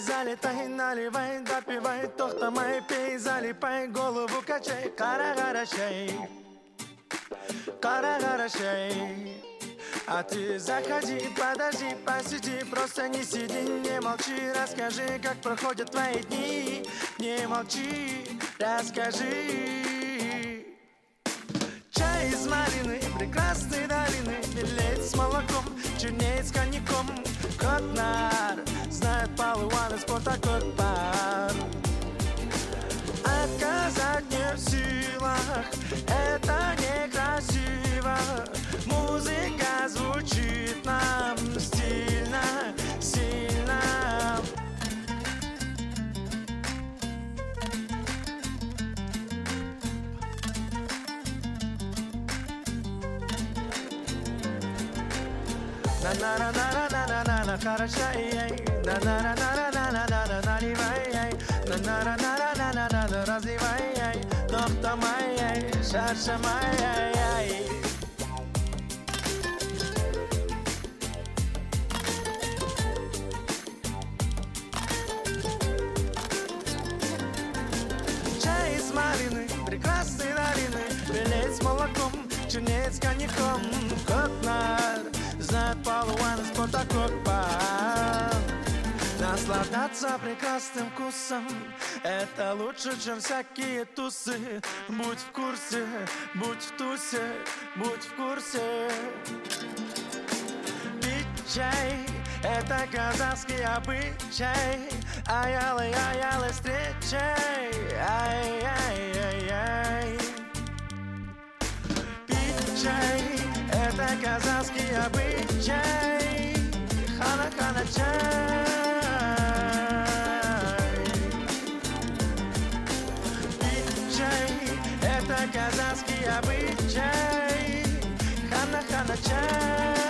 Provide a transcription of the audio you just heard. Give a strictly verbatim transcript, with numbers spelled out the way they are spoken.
залетай, наливай, допивай, тохтамай, пей, залипай, голову качай, кара-кара чай, кара-кара чай. А ты заходи, подожди, посиди, просто не сиди, не молчи, расскажи, как проходят твои дни. Не молчи, расскажи. Чай из малины, прекрасной долины, белеет с молоком, чернеет с коньяком. Котнар знает палуан и спорта как пар. Отказать не в силах, это некрасиво. Музыка звучит нам стильно, сильно. На-на-на-на-на-на-на-на, хорошо, ей. На-на-на-на-на-на-на-на, наливай, ей. На-на-на-на-на-на-на, разливай, ей. Тохтамай, ей, шаршамай, ей. Чай из малины, прекрасной долины, белеет с молоком, чернеет с коньяком. Котнар знает палуан и спорта как пар. Наслаждаться прекрасным вкусом — это лучше, чем всякие тусы. Будь в курсе, будь в тусе, будь в курсе. Пить чай — это казахский обычай. Аялы, аялы, встречай. Ай-яй-яй-яй. Пить чай — это казахский обычай. Хана-хана чай. Пить чай — это казахский обычай. Хана-хана чай.